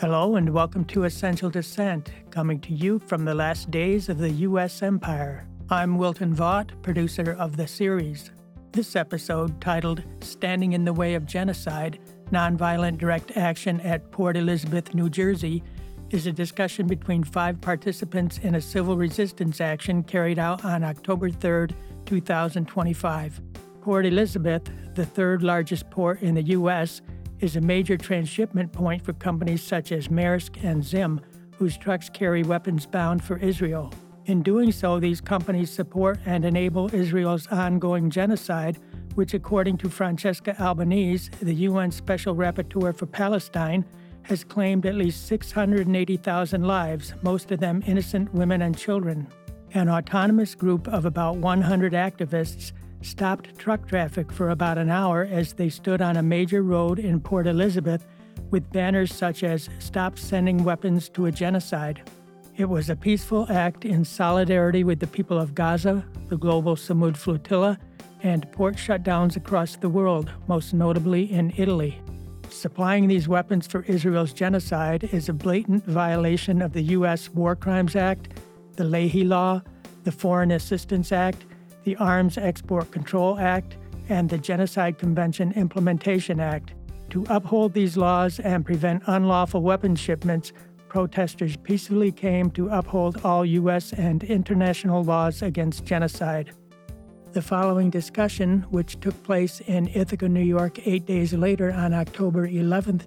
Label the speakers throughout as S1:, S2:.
S1: Hello and welcome to Essential Dissent, coming to you from the last days of the U.S. Empire. I'm Wilton Vaught, producer of the series. This episode, titled Standing in the Way of Genocide, Nonviolent Direct Action at Port Elizabeth, New Jersey, is a discussion between 5 participants in a civil resistance action carried out on October 3, 2025. Port Elizabeth, the third largest port in the U.S., is a major transshipment point for companies such as Maersk and Zim, whose trucks carry weapons bound for Israel. In doing so, these companies support and enable Israel's ongoing genocide, which, according to Francesca Albanese, the UN Special Rapporteur for Palestine, has claimed at least 680,000 lives, most of them innocent women and children. An autonomous group of about 100 activists stopped truck traffic for about an hour as they stood on a major road in Port Elizabeth with banners such as "Stop Sending Weapons to a Genocide." It was a peaceful act in solidarity with the people of Gaza, the global Samud flotilla, and port shutdowns across the world, most notably in Italy. Supplying these weapons for Israel's genocide is a blatant violation of the U.S. War Crimes Act, the Leahy Law, the Foreign Assistance Act, the Arms Export Control Act, and the Genocide Convention Implementation Act. To uphold these laws and prevent unlawful weapons shipments, protesters peacefully came to uphold all U.S. and international laws against genocide. The following discussion, which took place in Ithaca, New York 8 days later on October 11,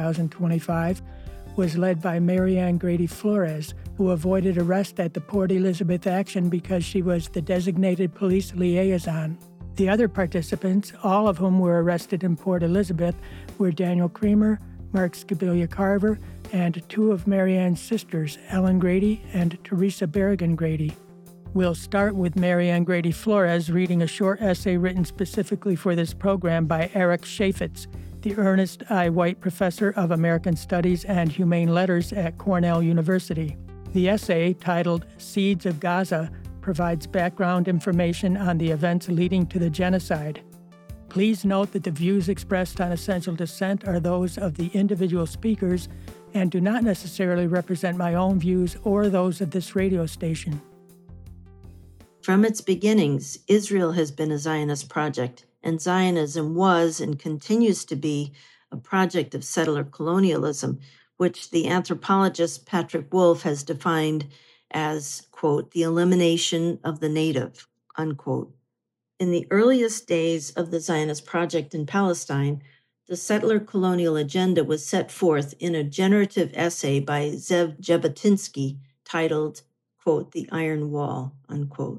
S1: 2025, was led by Marianne Grady Flores, who avoided arrest at the Port Elizabeth action because she was the designated police liaison. The other participants, all of whom were arrested in Port Elizabeth, were Daniel Creamer, Mark Scabilia-Carver, and 2 of Marianne's sisters, Ellen Grady and Teresa Berrigan Grady. We'll start with Marianne Grady Flores reading a short essay written specifically for this program by Eric Chaffetz, the Ernest I. White Professor of American Studies and Humane Letters at Cornell University. The essay, titled Seeds of Gaza, provides background information on the events leading to the genocide. Please note that the views expressed on Essential Dissent are those of the individual speakers and do not necessarily represent my own views or those of this radio station.
S2: From its beginnings, Israel has been a Zionist project, and Zionism was and continues to be a project of settler colonialism, which the anthropologist Patrick Wolf has defined as, quote, the elimination of the native, unquote. In the earliest days of the Zionist project in Palestine, the settler colonial agenda was set forth in a generative essay by Zev Jabotinsky titled, quote, The Iron Wall, unquote.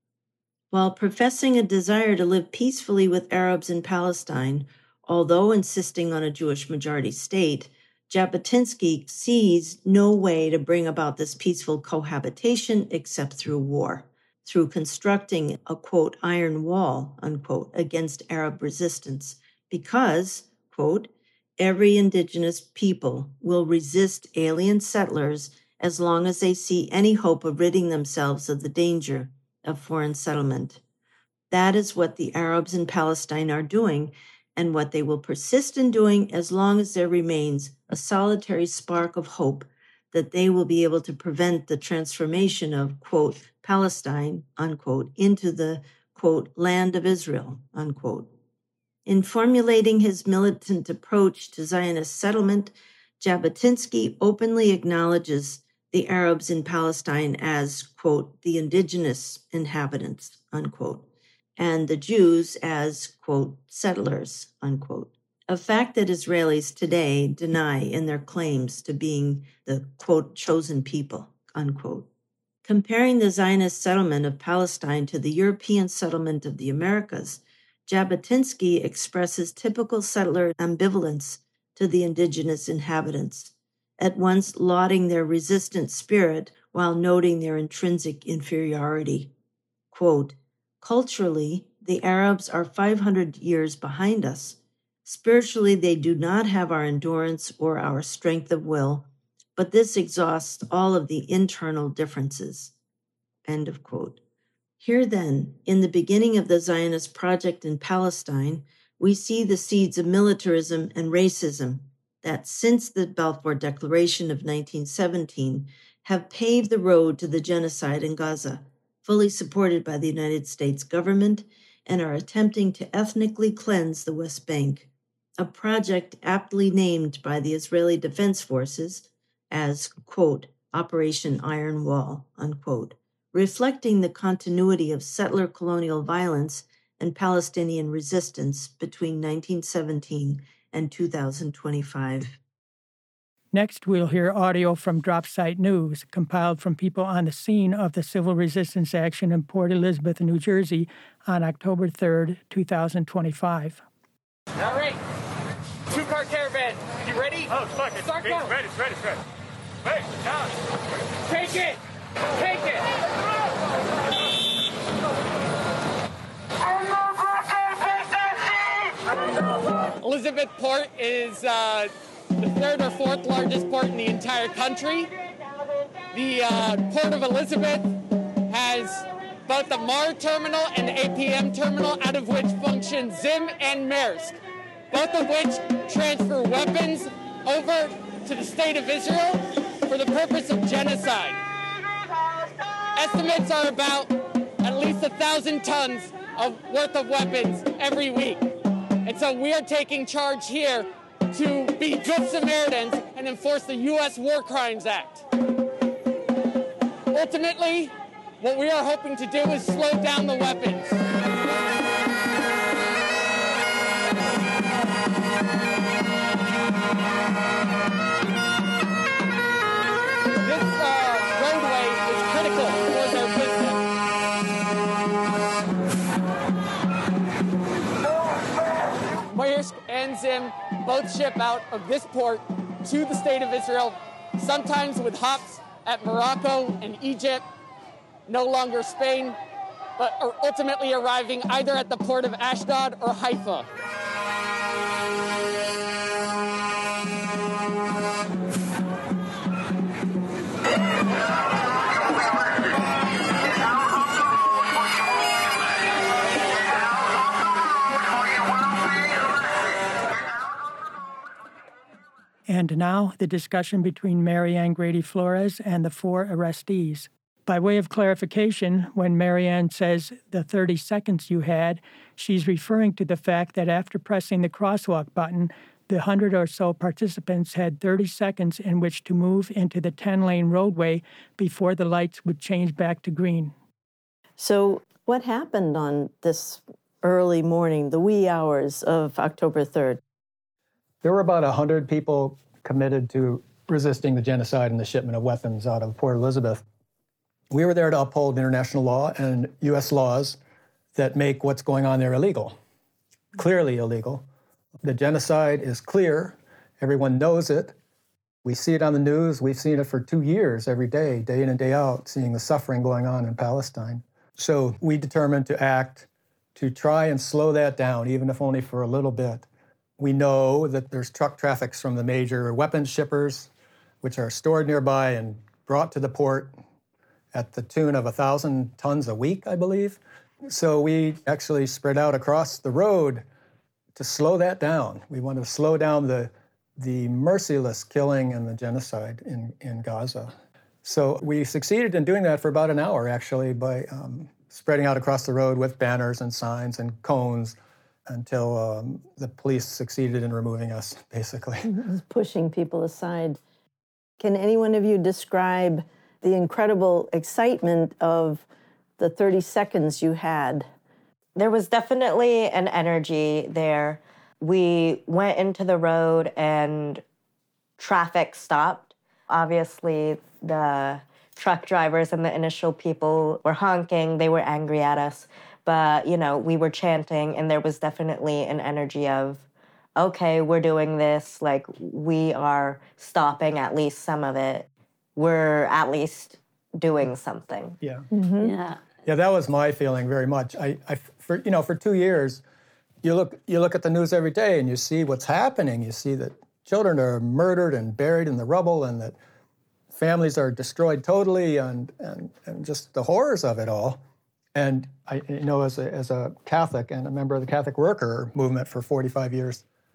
S2: While professing a desire to live peacefully with Arabs in Palestine, although insisting on a Jewish majority state, Jabotinsky sees no way to bring about this peaceful cohabitation except through war, through constructing a, quote, iron wall, unquote, against Arab resistance, because, quote, every indigenous people will resist alien settlers as long as they see any hope of ridding themselves of the danger of foreign settlement. That is what the Arabs in Palestine are doing, and what they will persist in doing as long as there remains a solitary spark of hope that they will be able to prevent the transformation of, quote, Palestine, unquote, into the, quote, land of Israel, unquote. In formulating his militant approach to Zionist settlement, Jabotinsky openly acknowledges the Arabs in Palestine as, quote, the indigenous inhabitants, unquote, and the Jews as, quote, settlers, unquote, a fact that Israelis today deny in their claims to being the, quote, chosen people, unquote. Comparing the Zionist settlement of Palestine to the European settlement of the Americas, Jabotinsky expresses typical settler ambivalence to the indigenous inhabitants, at once lauding their resistant spirit while noting their intrinsic inferiority. Quote, culturally, the Arabs are 500 years behind us. Spiritually, they do not have our endurance or our strength of will, but this exhausts all of the internal differences. End of quote. Here then, in the beginning of the Zionist project in Palestine, we see the seeds of militarism and racism that since the Balfour Declaration of 1917 have paved the road to the genocide in Gaza, fully supported by the United States government, and are attempting to ethnically cleanse the West Bank, a project aptly named by the Israeli Defense Forces as, quote, Operation Iron Wall, unquote, reflecting the continuity of settler colonial violence and Palestinian resistance between 1917 and 2025.
S1: Next, we'll hear audio from Drop Site News, compiled from people on the scene of the civil resistance action in Port Elizabeth, New Jersey, on October 3rd, 2025.
S3: All right. Two-car caravan. You ready?
S4: Oh, fuck. It's ready. It's ready. Wait, down.
S3: Take it. Take it. Elizabeth Port is the third or fourth largest port in the entire country. The Port of Elizabeth has both the MAR terminal and the APM terminal, out of which function Zim and Maersk, both of which transfer weapons over to the state of Israel for the purpose of genocide. Estimates are about at least 1,000 tons worth of weapons every week. And so we are taking charge here to be good Samaritans and enforce the U.S. War Crimes Act. Ultimately, what we are hoping to do is slow down the weapons. This roadway is critical for their business. Maersk and Zim both ship out of this port to the state of Israel, sometimes with hops at Morocco and Egypt, no longer Spain, but are ultimately arriving either at the port of Ashdod or Haifa.
S1: And now, the discussion between Marianne Grady Flores and the four arrestees. By way of clarification, when Marianne says the 30 seconds you had, she's referring to the fact that after pressing the crosswalk button, the 100 or so participants had 30 seconds in which to move into the 10-lane roadway before the lights would change back to green.
S2: So what happened on this early morning, the wee hours of October 3rd?
S5: There were about 100 people committed to resisting the genocide and the shipment of weapons out of Port Elizabeth. We were there to uphold international law and U.S. laws that make what's going on there illegal, clearly illegal. The genocide is clear. Everyone knows it. We see it on the news. We've seen it for 2 years, every day in and day out, seeing the suffering going on in Palestine. So we determined to act to try and slow that down, even if only for a little bit. We know that there's truck traffics from the major weapons shippers, which are stored nearby and brought to the port at the tune of 1,000 tons a week, I believe. So we actually spread out across the road to slow that down. We want to slow down the merciless killing and the genocide in Gaza. So we succeeded in doing that for about an hour, actually, by spreading out across the road with banners and signs and cones until the police succeeded in removing us, basically.
S2: Pushing people aside. Can any one of you describe the incredible excitement of the 30 seconds you had?
S6: There was definitely an energy there. We went into the road and traffic stopped. Obviously, the truck drivers and the initial people were honking. They were angry at us. But, we were chanting, and there was definitely an energy of, okay, we're doing this. Like, we are stopping at least some of it. We're at least doing something.
S5: Yeah.
S2: Mm-hmm. Yeah.
S5: Yeah, that was my feeling very much. For 2 years, you look at the news every day and you see what's happening. You see that children are murdered and buried in the rubble, and that families are destroyed totally, and just the horrors of it all. And as a Catholic and a member of the Catholic worker movement for 45 years,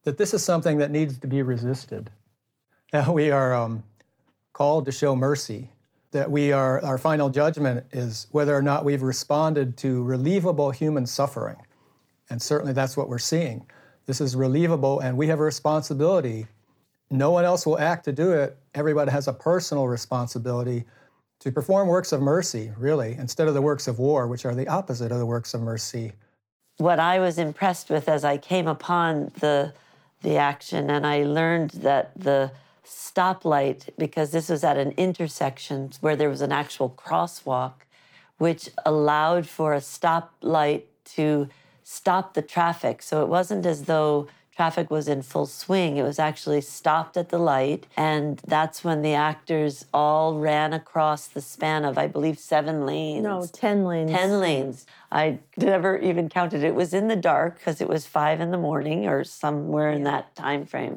S5: that this is something that needs to be resisted. That we are called to show mercy, that our final judgment is whether or not we've responded to relievable human suffering. And certainly that's what we're seeing. This is relievable, and we have a responsibility. No one else will act to do it. Everybody has a personal responsibility to perform works of mercy, really, instead of the works of war, which are the opposite of the works of mercy.
S7: What I was impressed with as I came upon the action, and I learned that the stoplight, because this was at an intersection where there was an actual crosswalk, which allowed for a stoplight to stop the traffic. So it wasn't as though traffic was in full swing. It was actually stopped at the light, and that's when the actors all ran across the span of, I believe, 7 lanes.
S2: No, 10 lanes.
S7: 10 lanes. I never even counted. It was in the dark because it was 5 in the morning or somewhere in that time frame.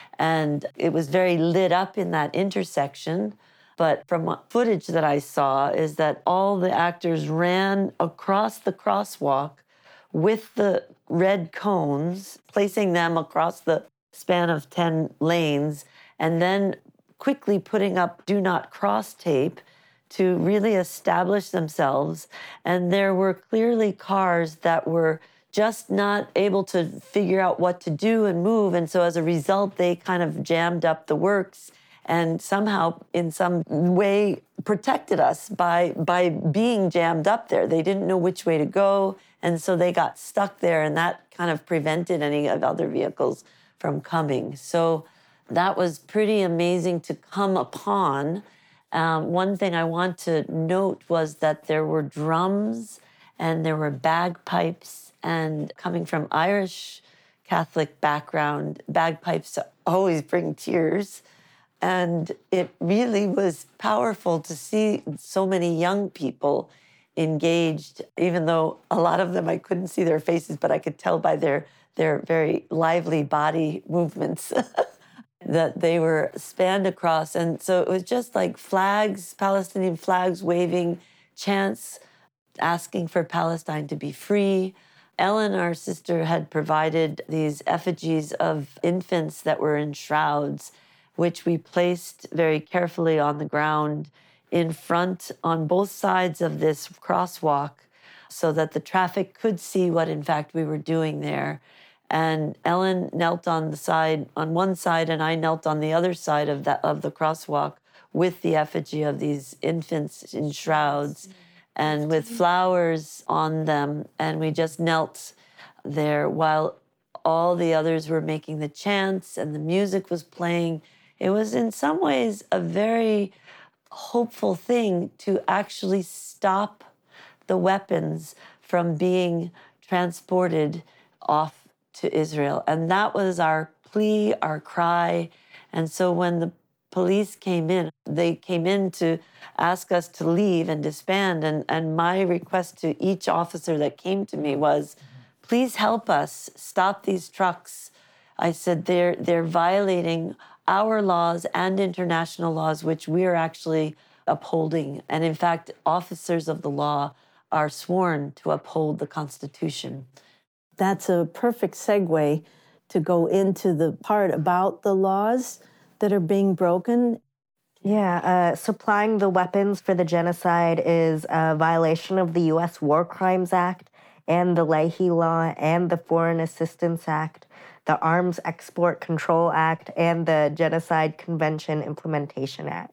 S7: And it was very lit up in that intersection. But from what footage that I saw is that all the actors ran across the crosswalk with the red cones, placing them across the span of 10 lanes, and then quickly putting up do not cross tape to really establish themselves. And there were clearly cars that were just not able to figure out what to do and move. And so as a result, they kind of jammed up the works and somehow in some way protected us by being jammed up there. They didn't know which way to go. And so they got stuck there, and that kind of prevented any of other vehicles from coming. So that was pretty amazing to come upon. One thing I want to note was that there were drums and there were bagpipes, and coming from Irish Catholic background, bagpipes always bring tears. And it really was powerful to see so many young people engaged, even though a lot of them I couldn't see their faces, but I could tell by their very lively body movements that they were spanned across. And so it was just like flags, Palestinian flags waving, chants asking for Palestine to be free. Ellen, our sister, had provided these effigies of infants that were in shrouds, which we placed very carefully on the ground in front on both sides of this crosswalk so that the traffic could see what, in fact, we were doing there. And Ellen knelt on one side, and I knelt on the other side of the crosswalk with the effigy of these infants in shrouds and with flowers on them. And we just knelt there while all the others were making the chants and the music was playing. It was in some ways a very hopeful thing to actually stop the weapons from being transported off to Israel. And that was our plea, our cry. And so when the police came in, they came in to ask us to leave and disband. And my request to each officer that came to me was, please help us stop these trucks. I said, they're violating our laws and international laws, which we're actually upholding. And in fact, officers of the law are sworn to uphold the Constitution.
S2: That's a perfect segue to go into the part about the laws that are being broken.
S6: Yeah, supplying the weapons for the genocide is a violation of the U.S. War Crimes Act and the Leahy Law and the Foreign Assistance Act, the Arms Export Control Act, and the Genocide Convention Implementation Act.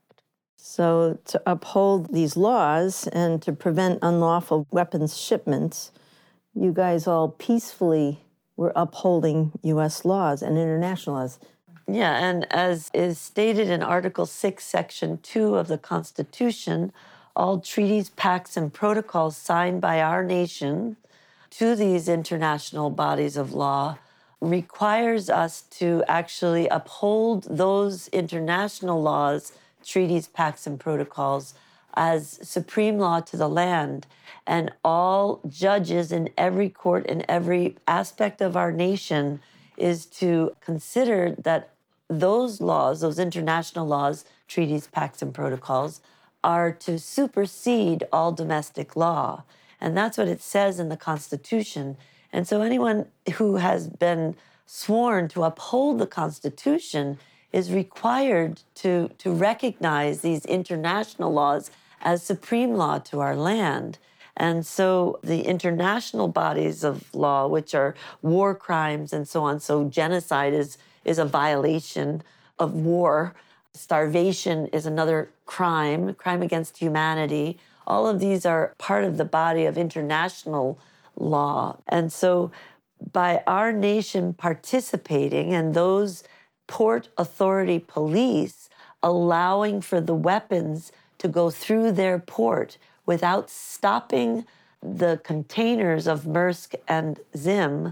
S2: So to uphold these laws and to prevent unlawful weapons shipments, you guys all peacefully were upholding U.S. laws and international laws.
S7: Yeah, and as is stated in Article 6, Section 2 of the Constitution, all treaties, pacts, and protocols signed by our nation to these international bodies of law requires us to actually uphold those international laws, treaties, pacts, and protocols as supreme law to the land. And all judges in every court in every aspect of our nation is to consider that those laws, those international laws, treaties, pacts, and protocols, are to supersede all domestic law. And that's what it says in the Constitution. And so anyone who has been sworn to uphold the Constitution is required to recognize these international laws as supreme law to our land. And so the international bodies of law, which are war crimes and so on, so genocide is a violation of war, starvation is another crime against humanity. All of these are part of the body of international law. And so by our nation participating and those Port Authority police allowing for the weapons to go through their port without stopping the containers of Maersk and Zim,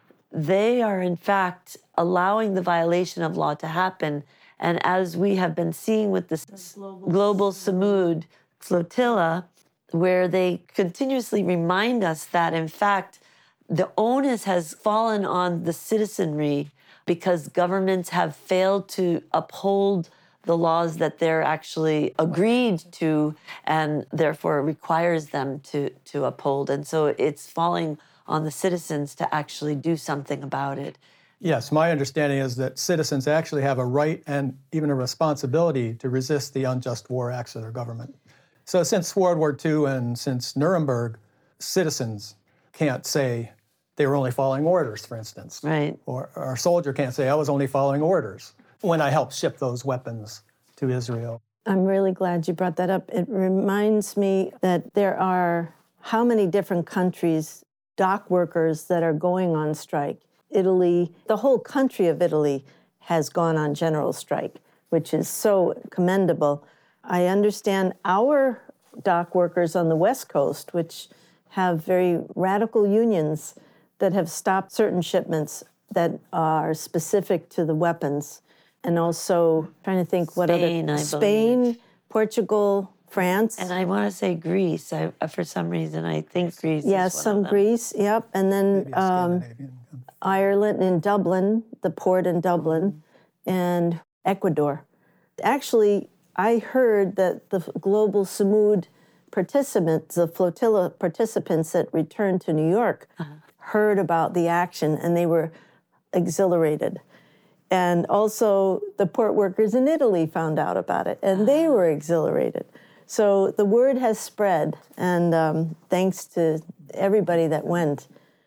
S7: they are in fact allowing the violation of law to happen. And as we have been seeing with the Global Samud flotilla, where they continuously remind us that in fact the onus has fallen on the citizenry because governments have failed to uphold the laws that they're actually agreed to and therefore requires them to uphold. And so it's falling on the citizens to actually do something about it.
S5: Yes, my understanding is that citizens actually have a right and even a responsibility to resist the unjust war acts of their government. So since World War II and since Nuremberg, citizens can't say they were only following orders, for instance.
S7: Right.
S5: Or a soldier can't say, I was only following orders when I helped ship those weapons to Israel.
S2: I'm really glad you brought that up. It reminds me that there are how many different countries, dock workers that are going on strike. Italy, the whole country of Italy has gone on general strike, which is so commendable. I understand our dock workers on the West Coast, which have very radical unions that have stopped certain shipments that are specific to the weapons. And also trying to think what
S7: Spain,
S2: other...
S7: I
S2: Spain,
S7: believe.
S2: Portugal, France.
S7: And I want to say Greece. For some reason, I think Greece
S2: Yes,
S7: is one
S2: some
S7: of them.
S2: Greece, yep. And then
S5: Maybe a Scandinavian.
S2: Ireland in Dublin, the port in Dublin, and Ecuador. Actually, I heard that the Global Samud participants, the flotilla participants that returned to New York, heard about the action and they were exhilarated. And also the port workers in Italy found out about it and they were exhilarated. So the word has spread, and thanks to everybody that went.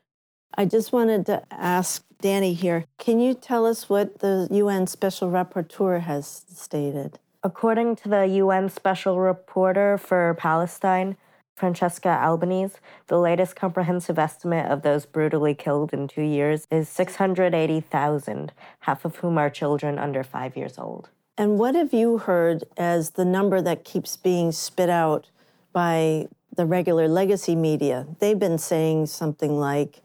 S2: I just wanted to ask Danny here, can you tell us what the UN Special Rapporteur has stated?
S6: According to the UN Special Rapporteur for Palestine, Francesca Albanese, the latest comprehensive estimate of those brutally killed in 2 years is 680,000, half of whom are children under 5 years old.
S2: And what have you heard as the number that keeps being spit out by the regular legacy media? They've been saying something like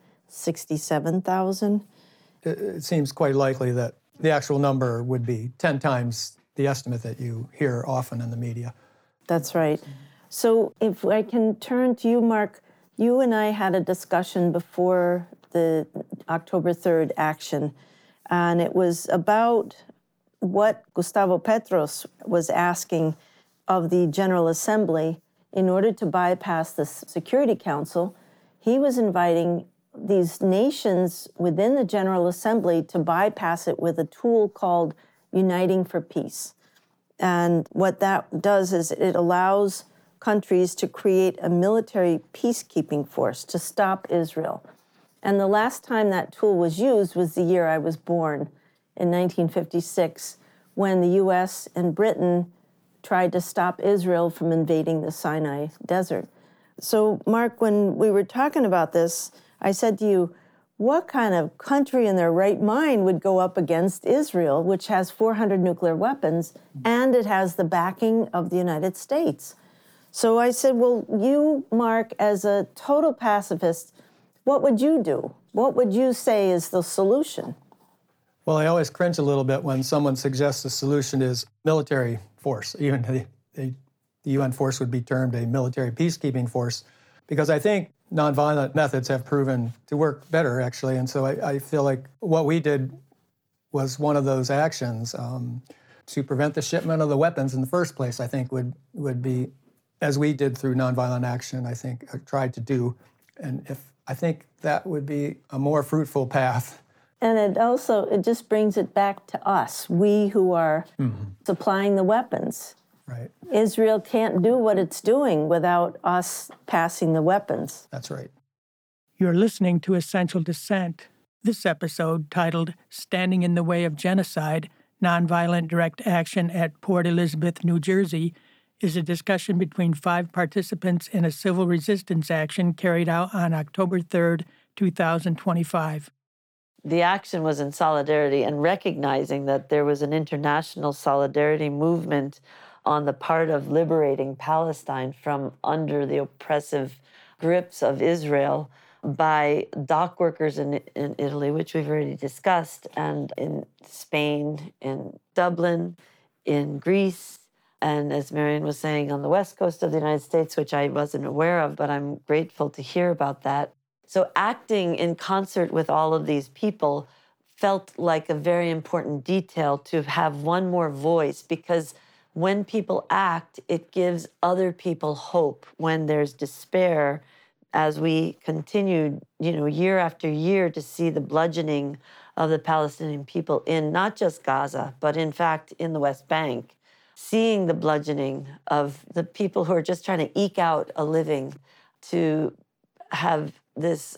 S2: 67,000.
S5: It seems quite likely that the actual number would be 10 times the estimate that you hear often in the media.
S2: That's right. So if I can turn to you, Mark, you and I had a discussion before the October 3rd action, and it was about what Gustavo Petros was asking of the General Assembly in order to bypass the Security Council. He was inviting these nations within the General Assembly to bypass it with a tool called Uniting for Peace. And what that does is it allows countries to create a military peacekeeping force to stop Israel. And the last time that tool was used was the year I was born, in 1956, when the US and Britain tried to stop Israel from invading the Sinai Desert. So, Mark, when we were talking about this, I said to you, what kind of country in their right mind would go up against Israel, which has 400 nuclear weapons, and it has the backing of the United States? So I said, well, you, Mark, as a total pacifist, what would you do? What would you say is the solution?
S5: Well, I always cringe a little bit when someone suggests the solution is military force. Even the UN force would be termed a military peacekeeping force, because I think nonviolent methods have proven to work better, actually. And so I feel like what we did was one of those actions to prevent the shipment of the weapons in the first place, I think would be, as we did through nonviolent action, I think tried to do. And I think that would be a more fruitful path
S2: And it just brings it back to us, we who are supplying the weapons.
S5: Right.
S2: Israel can't do what it's doing without us passing the weapons.
S5: That's right.
S1: You're listening to Essential Dissent. This episode, titled Standing in the Way of Genocide, Nonviolent Direct Action at Port Elizabeth, New Jersey, is a discussion between 5 participants in a civil resistance action carried out on October 3rd, 2025.
S7: The action was in solidarity and recognizing that there was an international solidarity movement on the part of liberating Palestine from under the oppressive grips of Israel by dock workers in Italy, which we've already discussed, and in Spain, in Dublin, in Greece, and as Marion was saying, on the west coast of the United States, which I wasn't aware of, but I'm grateful to hear about that. So acting in concert with all of these people felt like a very important detail to have one more voice, because when people act, it gives other people hope. When there's despair, as we continued, year after year to see the bludgeoning of the Palestinian people in not just Gaza, but in fact in the West Bank, seeing the bludgeoning of the people who are just trying to eke out a living, to have this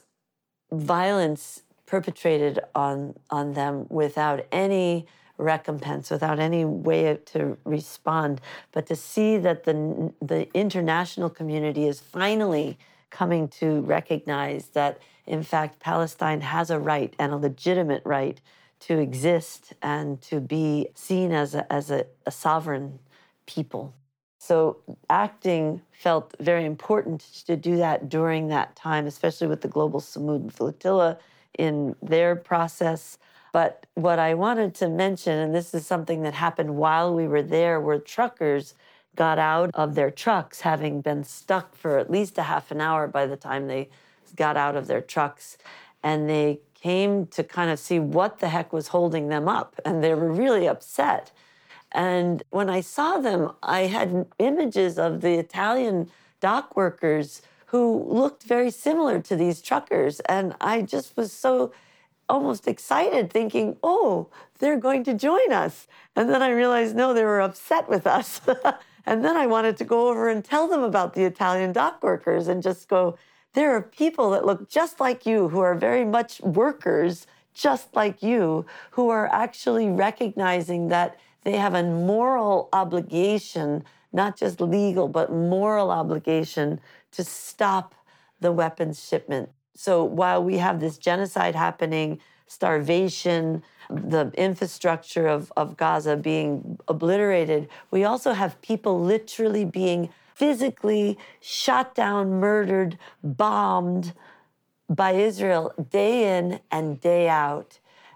S7: violence perpetrated on them without any recompense, without any way to respond, but to see that the international community is finally coming to recognize that, in fact, Palestine has a right, and a legitimate right, to exist and to be seen as a sovereign people. So acting felt very important to do that during that time, especially with the Global Samud Flotilla in their process. But what I wanted to mention, and this is something that happened while we were there, were truckers got out of their trucks, having been stuck for at least a half an hour by the time they got out of their trucks. And they came to kind of see what the heck was holding them up. And they were really upset. And when I saw them, I had images of the Italian dock workers who looked very similar to these truckers. And I just was so almost excited, thinking, oh, they're going to join us. And then I realized, no, they were upset with us. And then I wanted to go over and tell them about the Italian dock workers and just go, there are people that look just like you, who are very much workers, just like you, who are actually recognizing that they have a moral obligation, not just legal, but moral obligation to stop the weapons shipment. So while we have this genocide happening, starvation, the infrastructure of Gaza being obliterated, we also have people literally being physically shot down, murdered, bombed by Israel day in and day out.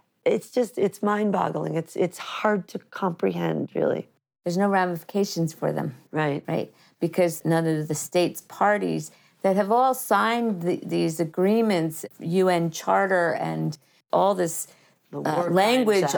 S7: It's mind-boggling. It's hard to comprehend, really.
S8: There's no ramifications for them.
S7: Right.
S8: Because none of the states parties that have all signed these agreements, UN Charter, and all this language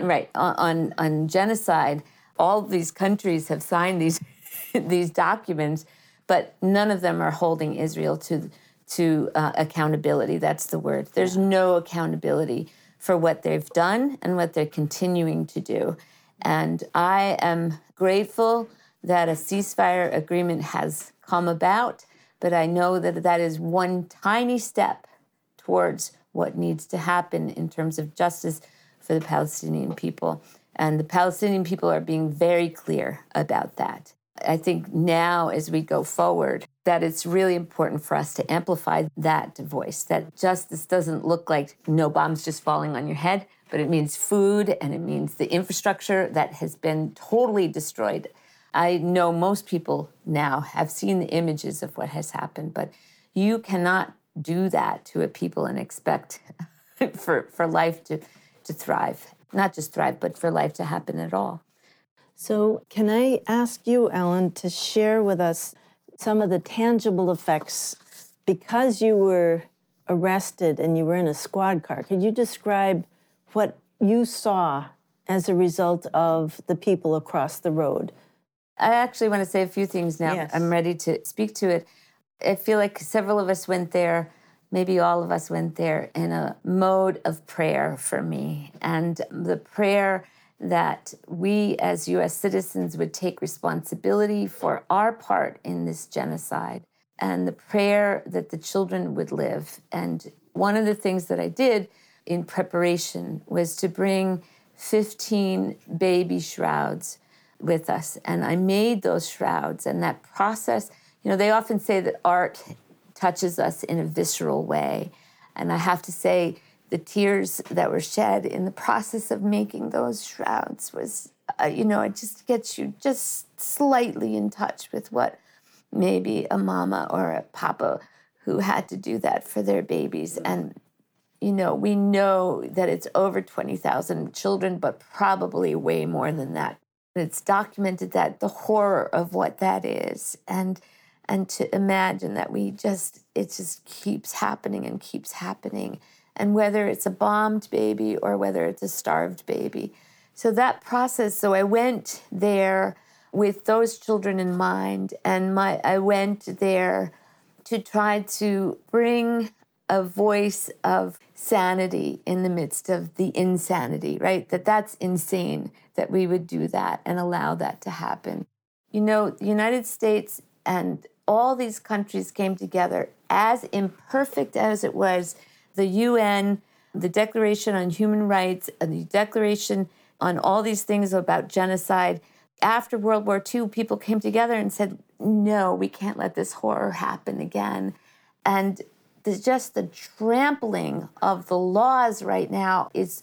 S8: on genocide, all of these countries have signed these documents, but none of them are holding Israel to accountability. That's the word. There's no accountability for what they've done and what they're continuing to do. And I am grateful that a ceasefire agreement has come about, but I know that that is one tiny step towards what needs to happen in terms of justice for the Palestinian people. And the Palestinian people are being very clear about that. I think now, as we go forward, that it's really important for us to amplify that voice, that justice doesn't look like no bombs just falling on your head, but it means food, and it means the infrastructure that has been totally destroyed. I know most people now have seen the images of what has happened, but you cannot do that to a people and expect for life to thrive. Not just thrive, but for life to happen at all.
S2: So can I ask you, Ellen, to share with us some of the tangible effects, because you were arrested and you were in a squad car? Could you describe what you saw as a result of the people across the road?
S8: I actually want to say a few things now.
S2: Yes.
S8: I'm ready to speak to it. I feel like several of us went there maybe all of us went there in a mode of prayer for me. And the prayer that we as U.S. citizens would take responsibility for our part in this genocide, and the prayer that the children would live. And one of the things that I did in preparation was to bring 15 baby shrouds with us. And I made those shrouds, and that process, they often say that art touches us in a visceral way. And I have to say, the tears that were shed in the process of making those shrouds was, it just gets you just slightly in touch with what maybe a mama or a papa who had to do that for their babies. And, we know that it's over 20,000 children, but probably way more than that. It's documented that the horror of what that is, and to imagine that it just keeps happening and keeps happening. And whether it's a bombed baby or whether it's a starved baby. So that process, so I went there with those children in mind, and I went there to try to bring a voice of sanity in the midst of the insanity, right? That's insane that we would do that and allow that to happen. The United States and all these countries came together, as imperfect as it was. The UN, the Declaration on Human Rights, and the Declaration on all these things about genocide. After World War II, people came together and said, no, we can't let this horror happen again. And just the trampling of the laws right now is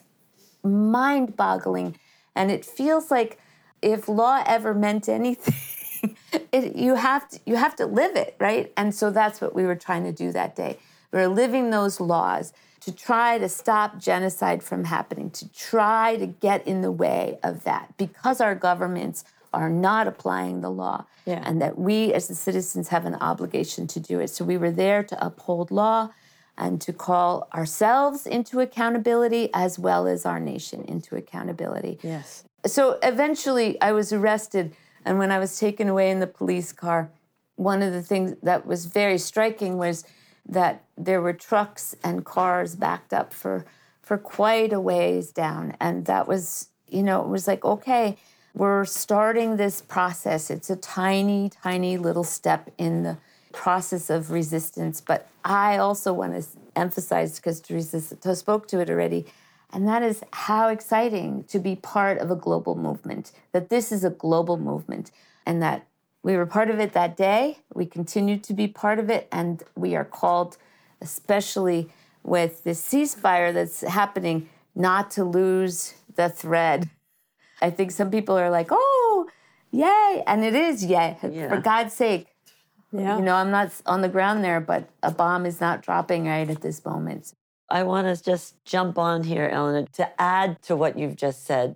S8: mind-boggling. And it feels like if law ever meant anything, you have to live it, right? And so that's what we were trying to do that day. We were living those laws to try to stop genocide from happening, to try to get in the way of that, because our governments are not applying the law, and that we as the citizens have an obligation to do it. So we were there to uphold law and to call ourselves into accountability as well as our nation into accountability.
S7: Yes.
S8: So eventually I was arrested, and when I was taken away in the police car, one of the things that was very striking was that there were trucks and cars backed up for quite a ways down. And that was, it was like, okay, we're starting this process. It's a tiny, tiny little step in the process of resistance. But I also want to emphasize, because Teresa spoke to it already, and that is how exciting to be part of a global movement, that this is a global movement, and that we were part of it that day. We continue to be part of it, and we are called, especially with this ceasefire that's happening, not to lose the thread. I think some people are like, oh, yay, and it is yay, for God's sake. Yeah. I'm not on the ground there, but a bomb is not dropping right at this moment.
S7: I want to just jump on here, Elena, to add to what you've just said.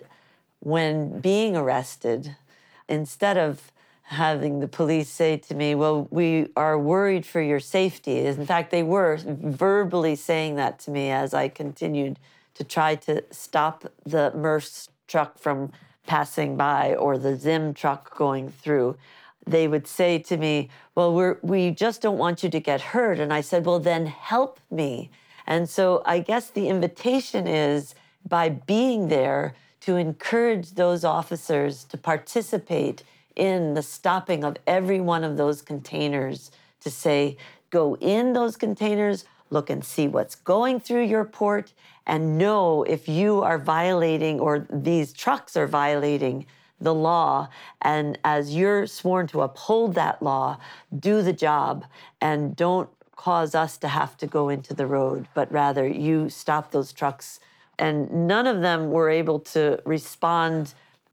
S7: When being arrested, instead of having the police say to me, well, we are worried for your safety. In fact, they were verbally saying that to me as I continued to try to stop the MRF truck from passing by or the Zim truck going through. They would say to me, well, we just don't want you to get hurt. And I said, well, then help me. And so I guess the invitation is, by being there, to encourage those officers to participate in the stopping of every one of those containers, to say, go in those containers, look and see what's going through your port, and know if you are violating or these trucks are violating the law. And as you're sworn to uphold that law, do the job and don't cause us to have to go into the road, but rather you stop those trucks. And none of them were able to respond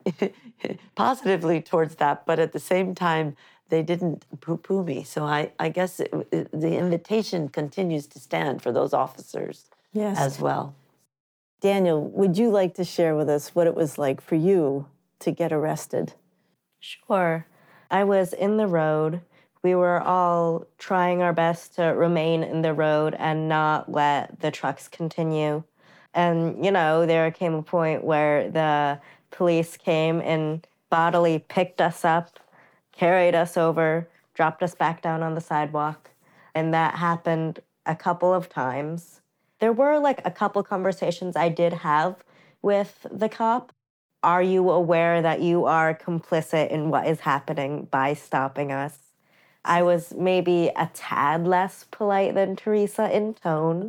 S7: positively towards that, but at the same time, they didn't poo-poo me. So I guess the invitation continues to stand for those officers as well.
S9: Daniel, would you like to share with us what it was like for you to get arrested?
S6: Sure. I was in the road. We were all trying our best to remain in the road and not let the trucks continue. And, there came a point where the police came and bodily picked us up, carried us over, dropped us back down on the sidewalk. And that happened a couple of times. There were like a couple conversations I did have with the cop. Are you aware that you are complicit in what is happening by stopping us? I was maybe a tad less polite than Teresa in tone.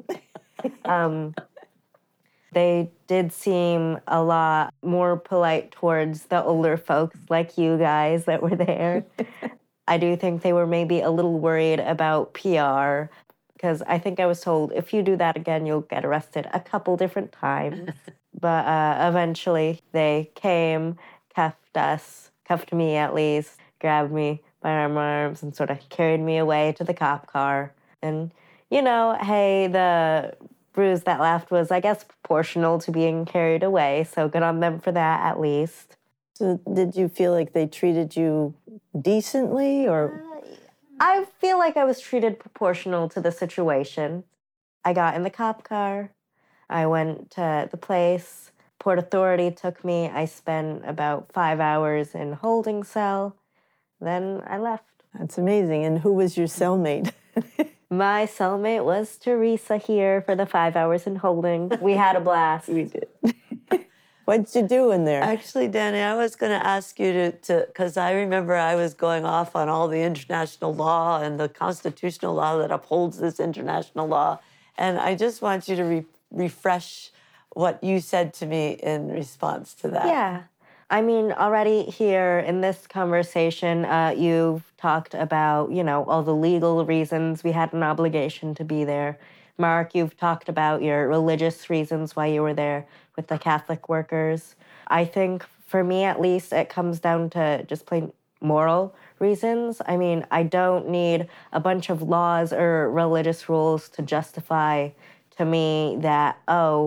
S6: They did seem a lot more polite towards the older folks like you guys that were there. I do think they were maybe a little worried about PR, because I think I was told, if you do that again, you'll get arrested a couple different times. But eventually they came, cuffed me at least, grabbed me by my arms and sort of carried me away to the cop car. And, hey, the bruise that left was, I guess, proportional to being carried away. So good on them for that, at least.
S9: So did you feel like they treated you decently, or?
S6: I feel like I was treated proportional to the situation. I got in the cop car. I went to the place. Port Authority took me. I spent about 5 hours in holding cell. Then I left.
S9: That's amazing. And who was your cellmate?
S6: My cellmate was Teresa here for the 5 hours in holding. We had a blast.
S9: We did. What'd you do in there?
S7: Actually, Danny, I was going to ask you to, because I remember I was going off on all the international law and the constitutional law that upholds this international law. And I just want you to refresh what you said to me in response to that.
S6: Yeah. I mean, already here in this conversation, you've talked about, all the legal reasons we had an obligation to be there. Mark, you've talked about your religious reasons why you were there with the Catholic workers. I think, for me at least, it comes down to just plain moral reasons. I mean, I don't need a bunch of laws or religious rules to justify to me that,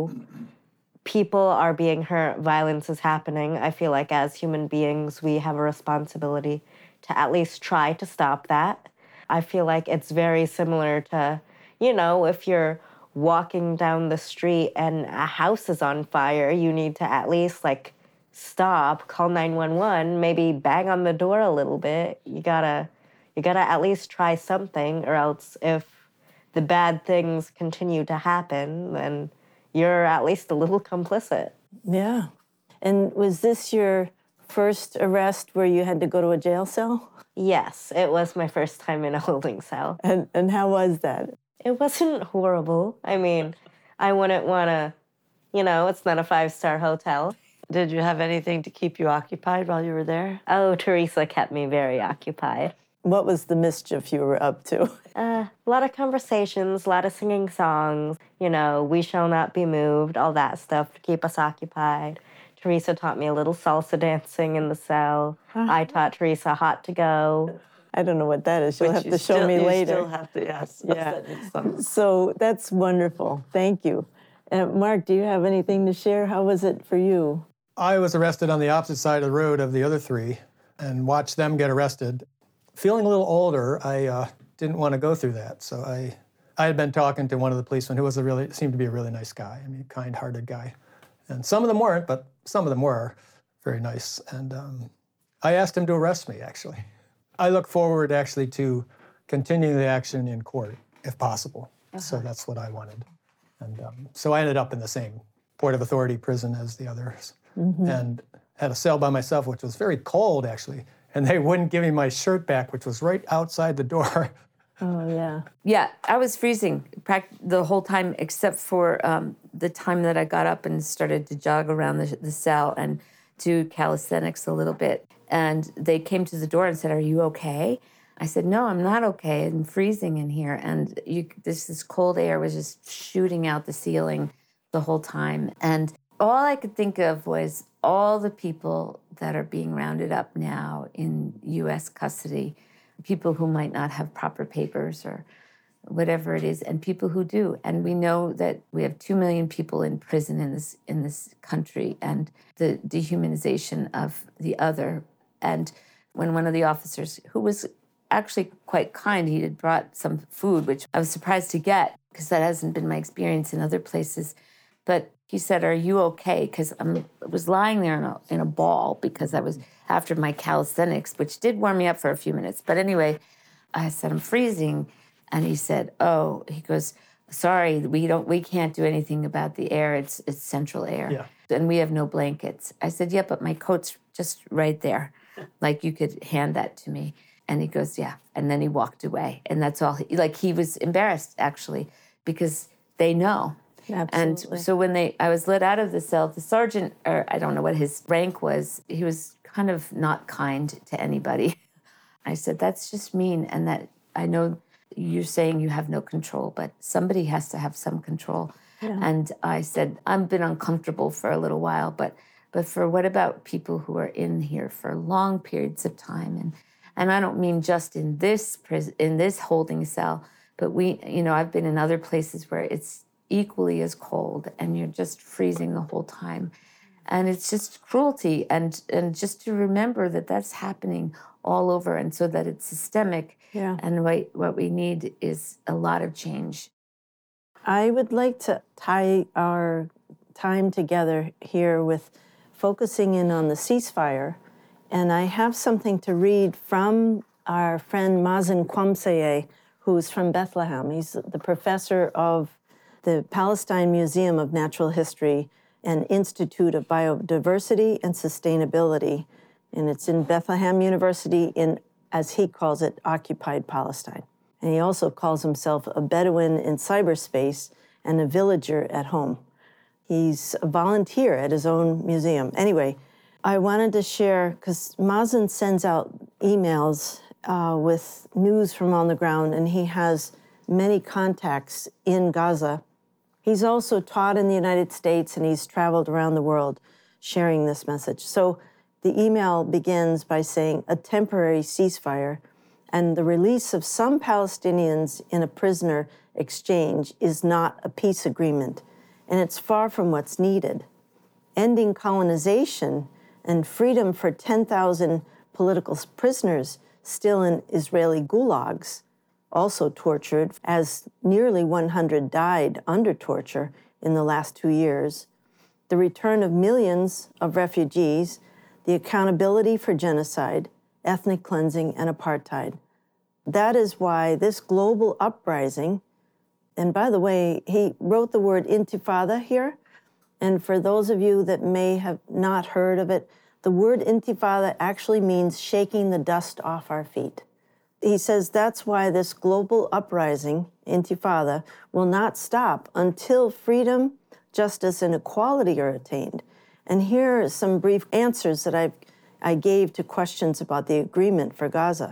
S6: people are being hurt, violence is happening. I feel like as human beings, we have a responsibility to at least try to stop that. I feel like it's very similar to, if you're walking down the street and a house is on fire, you need to at least stop, call 911, maybe bang on the door a little bit. You gotta at least try something, or else if the bad things continue to happen, then you're at least a little complicit.
S9: Yeah. And was this your first arrest where you had to go to a jail cell?
S6: Yes, it was my first time in a holding cell.
S9: And how was that?
S6: It wasn't horrible. I mean, I wouldn't want to, it's not a 5-star hotel.
S7: Did you have anything to keep you occupied while you were there?
S6: Oh, Teresa kept me very occupied.
S9: What was the mischief you were up to?
S6: A lot of conversations, a lot of singing songs, We Shall Not Be Moved, all that stuff to keep us occupied. Teresa taught me a little salsa dancing in the cell. I taught Teresa Hot to Go.
S9: I don't know what that is. You'll have to show me later.
S7: You still have to, yes.
S9: Yeah. So that's wonderful. Thank you. Mark, do you have anything to share? How was it for you?
S5: I was arrested on the opposite side of the road of the other three and watched them get arrested. Feeling a little older, I didn't want to go through that. So I had been talking to one of the policemen who seemed to be a really nice guy. I mean, kind-hearted guy. And some of them weren't, but some of them were very nice. And I asked him to arrest me, actually. I look forward, actually, to continuing the action in court, if possible. So that's what I wanted. And so I ended up in the same Port of Authority prison as the others. And had a cell by myself, which was very cold, actually. And they wouldn't give me my shirt back, which was right outside the door.
S9: Oh, yeah.
S8: Yeah, I was freezing the whole time except for the time that I got up and started to jog around the cell and do calisthenics a little bit. And they came to the door and said, "Are you okay?" I said, "No, I'm not okay. I'm freezing in here." And this cold air was just shooting out the ceiling the whole time. And all I could think of was all the people that are being rounded up now in U.S. custody, people who might not have proper papers or whatever it is, and people who do. And we know that we have 2 million people in prison in this country, and the dehumanization of the other. And when one of the officers, who was actually quite kind, he had brought some food, which I was surprised to get, because that hasn't been my experience in other places. But he said, "Are you okay?" Because I was lying there in a ball because I was after my calisthenics, which did warm me up for a few minutes. But anyway, I said, "I'm freezing." And he said, he goes, sorry, we can't do anything about the air. It's central air.
S5: Yeah.
S8: And we have no blankets. I said, yeah, but my coat's just right there. Like, you could hand that to me. And he goes, yeah. And then he walked away. And that's all. He was embarrassed, actually, because they know.
S9: Absolutely.
S8: And so when I was let out of the cell, the sergeant, or I don't know what his rank was, he was kind of not kind to anybody. I said, that's just mean. And that I know you're saying you have no control, but somebody has to have some control. Yeah. And I said, I've been uncomfortable for a little while, but for what about people who are in here for long periods of time? And I don't mean just in this holding cell, but I've been in other places where it's equally as cold and you're just freezing the whole time. And it's just cruelty. And just to remember that that's happening all over, and so that it's systemic.
S9: Yeah.
S8: And what we need is a lot of change.
S9: I would like to tie our time together here with focusing in on the ceasefire. And I have something to read from our friend Mazen Kwamseye, who's from Bethlehem. He's the professor of the Palestine Museum of Natural History and Institute of Biodiversity and Sustainability. And it's in Bethlehem University in, as he calls it, occupied Palestine. And he also calls himself a Bedouin in cyberspace and a villager at home. He's a volunteer at his own museum. Anyway, I wanted to share, because Mazen sends out emails with news from on the ground, and he has many contacts in Gaza. He's also taught in the United States, and he's traveled around the world sharing this message. So the email begins by saying, a temporary ceasefire and the release of some Palestinians in a prisoner exchange is not a peace agreement, and it's far from what's needed. Ending colonization and freedom for 10,000 political prisoners still in Israeli gulags, also tortured, as nearly 100 died under torture in the last 2 years, the return of millions of refugees, the accountability for genocide, ethnic cleansing, and apartheid. That is why this global uprising, and by the way, he wrote the word intifada here, and for those of you that may have not heard of it, the word intifada actually means shaking the dust off our feet. He says that's why this global uprising, intifada, will not stop until freedom, justice, and equality are attained. And here are some brief answers that I gave to questions about the agreement for Gaza.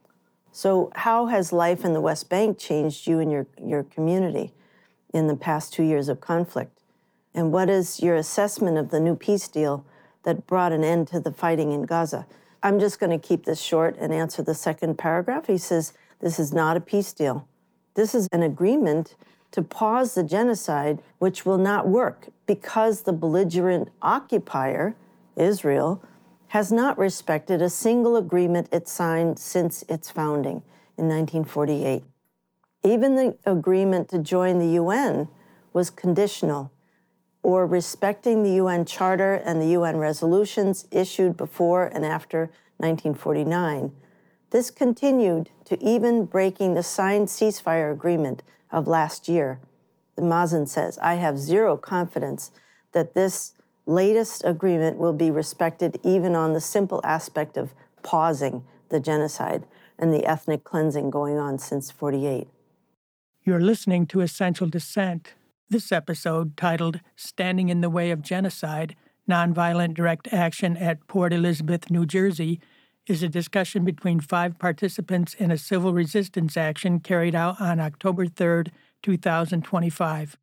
S9: So how has life in the West Bank changed you and your community in the past 2 years of conflict? And what is your assessment of the new peace deal that brought an end to the fighting in Gaza? I'm just going to keep this short and answer the second paragraph. He says, this is not a peace deal. This is an agreement to pause the genocide, which will not work because the belligerent occupier, Israel, has not respected a single agreement it signed since its founding in 1948. Even the agreement to join the UN was conditional, or respecting the UN Charter and the UN resolutions issued before and after 1949. This continued to even breaking the signed ceasefire agreement of last year. The Mazen says, I have zero confidence that this latest agreement will be respected even on the simple aspect of pausing the genocide and the ethnic cleansing going on since 48.
S1: You're listening to Essential Dissent. This episode, titled Standing in the Way of Genocide, Nonviolent Direct Action at Port Elizabeth, New Jersey, is a discussion between 5 participants in a civil resistance action carried out on October 3rd, 2025.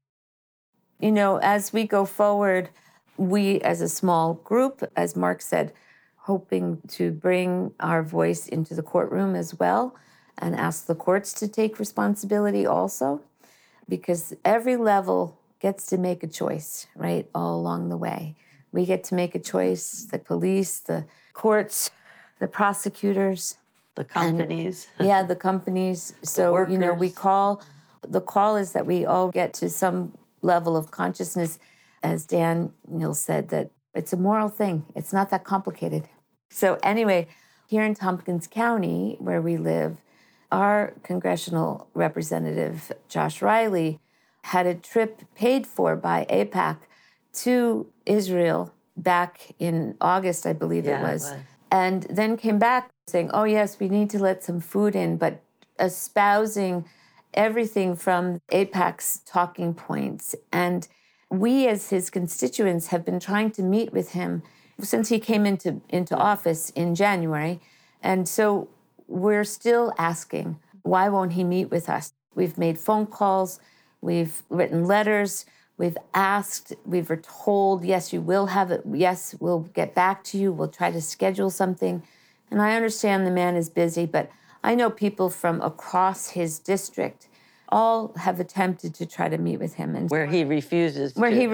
S8: As we go forward, we as a small group, as Mark said, hoping to bring our voice into the courtroom as well and ask the courts to take responsibility also, because every level gets to make a choice, right, all along the way. We get to make a choice, the police, the courts, the prosecutors.
S7: The companies.
S8: The companies. So, the call is that we all get to some level of consciousness, as Daniel said, that it's a moral thing. It's not that complicated. So anyway, here in Tompkins County, where we live, our congressional representative, Josh Riley, had a trip paid for by AIPAC to Israel back in August, I believe it was. And then came back saying, oh, yes, we need to let some food in, but espousing everything from AIPAC's talking points. And we, as his constituents, have been trying to meet with him since he came into office in January. And so we're still asking, why won't he meet with us? We've made phone calls, we've written letters, we've asked, we were told, yes, you will have it. Yes, we'll get back to you. We'll try to schedule something. And I understand the man is busy, but I know people from across his district all have attempted to try to meet with him. And
S7: where he refuses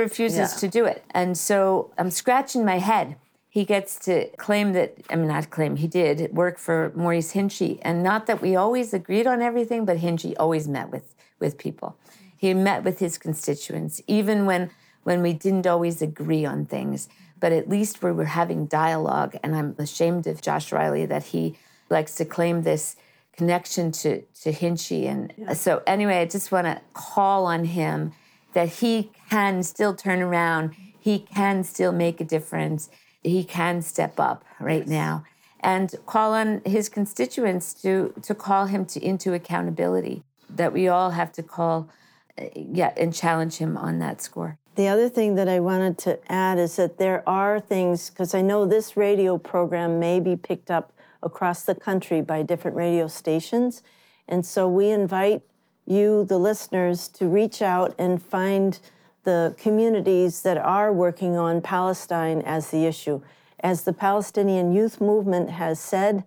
S8: to do it. And so I'm scratching my head. He gets to claim that, not claim, he did work for Maurice Hinchey. And not that we always agreed on everything, but Hinchey always met with people. He met with his constituents, even when we didn't always agree on things. But at least we were having dialogue. And I'm ashamed of Josh Riley that he likes to claim this connection to Hinchey. And so anyway, I just want to call on him that he can still turn around. He can still make a difference. He can step up right now and call on his constituents to call him into accountability, that we all have to call, and challenge him on that score.
S9: The other thing that I wanted to add is that there are things, because I know this radio program may be picked up across the country by different radio stations. And so we invite you, the listeners, to reach out and find the communities that are working on Palestine as the issue. As the Palestinian Youth Movement has said,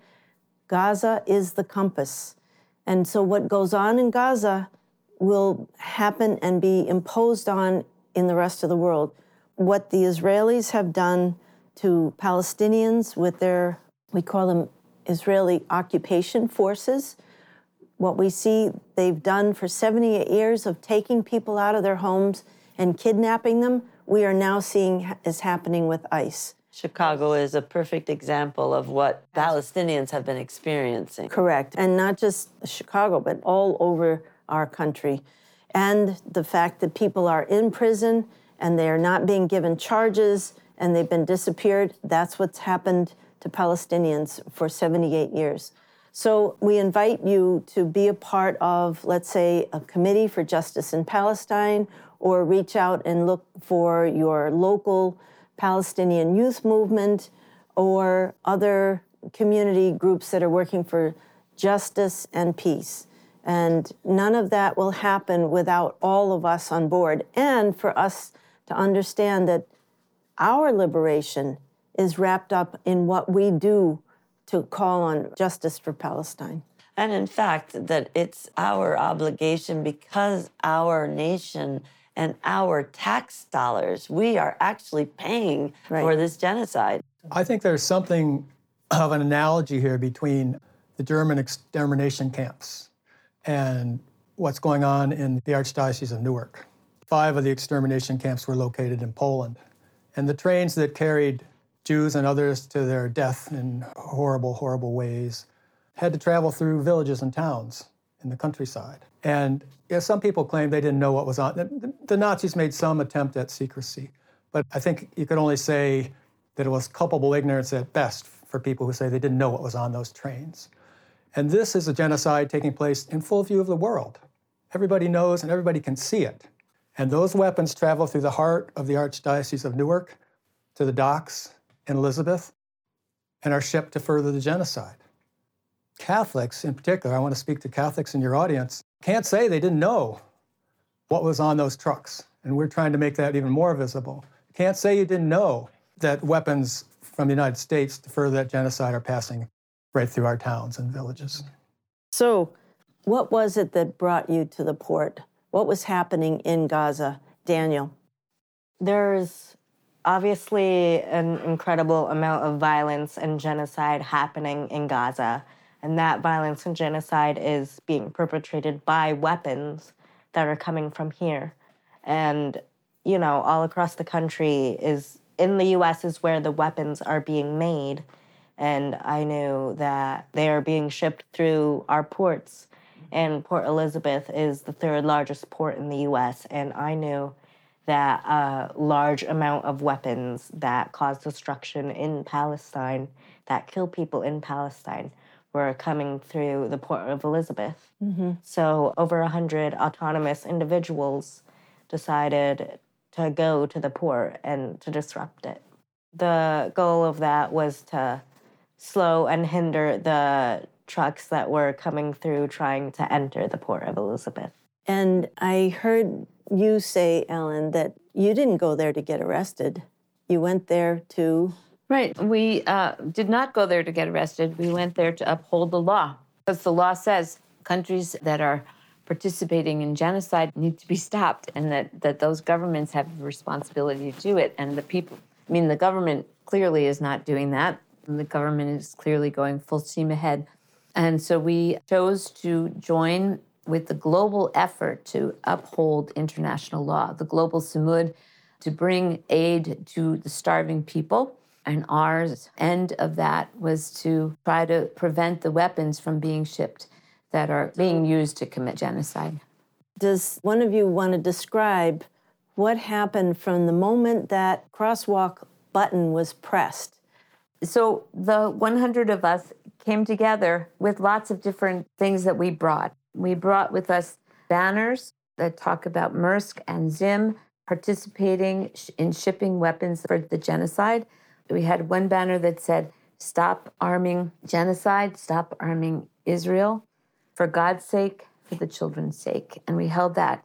S9: Gaza is the compass. And so what goes on in Gaza will happen and be imposed on in the rest of the world. What the Israelis have done to Palestinians with their, we call them Israeli occupation forces, what we see they've done for 78 years of taking people out of their homes and kidnapping them, we are now seeing is happening with ICE.
S7: Chicago is a perfect example of what Palestinians have been experiencing.
S9: Correct. And not just Chicago, but all over our country. And the fact that people are in prison and they are not being given charges and they've been disappeared, that's what's happened to Palestinians for 78 years. So we invite you to be a part of, let's say, a committee for justice in Palestine, or reach out and look for your local Palestinian youth movement or other community groups that are working for justice and peace. And none of that will happen without all of us on board, and for us to understand that our liberation is wrapped up in what we do to call on justice for Palestine.
S7: And in fact, that it's our obligation, because our nation and our tax dollars, we are actually paying for this genocide.
S5: I think there's something of an analogy here between the German extermination camps and what's going on in the Archdiocese of Newark. 5 of the extermination camps were located in Poland. And the trains that carried Jews and others to their death in horrible, horrible ways had to travel through villages and towns in the countryside. And some people claim they didn't know what was on. The Nazis made some attempt at secrecy, but I think you could only say that it was culpable ignorance at best for people who say they didn't know what was on those trains. And this is a genocide taking place in full view of the world. Everybody knows and everybody can see it. And those weapons travel through the heart of the Archdiocese of Newark to the docks in Elizabeth and are shipped to further the genocide. Catholics in particular, I want to speak to Catholics in your audience, can't say they didn't know what was on those trucks. And we're trying to make that even more visible. Can't say you didn't know that weapons from the United States to further that genocide are passing right through our towns and villages.
S9: So what was it that brought you to the port? What was happening in Gaza? Daniel?
S6: There's obviously an incredible amount of violence and genocide happening in Gaza. And that violence and genocide is being perpetrated by weapons that are coming from here. And, all across the country in the U.S. is where the weapons are being made. And I knew that they are being shipped through our ports. And Port Elizabeth is the third largest port in the U.S., and I knew that a large amount of weapons that cause destruction in Palestine, that kill people in Palestine, were coming through the Port of Elizabeth. Mm-hmm. So over 100 autonomous individuals decided to go to the port and to disrupt it. The goal of that was to slow and hinder the trucks that were coming through trying to enter the Port of Elizabeth.
S9: And I heard you say, Ellen, that you didn't go there to get arrested. You went there to...
S8: Right. We did not go there to get arrested. We went there to uphold the law. Because the law says countries that are participating in genocide need to be stopped, and that those governments have a responsibility to do it. And the people, the government clearly is not doing that. The government is clearly going full steam ahead. And so we chose to join with the global effort to uphold international law, the global Sumud, to bring aid to the starving people. And our end of that was to try to prevent the weapons from being shipped that are being used to commit genocide.
S9: Does one of you want to describe what happened from the moment that crosswalk button was pressed?
S8: So the 100 of us came together with lots of different things that we brought. We brought with us banners that talk about Maersk and Zim participating in shipping weapons for the genocide. We had one banner that said, "Stop arming genocide, stop arming Israel, for God's sake, for the children's sake." And we held that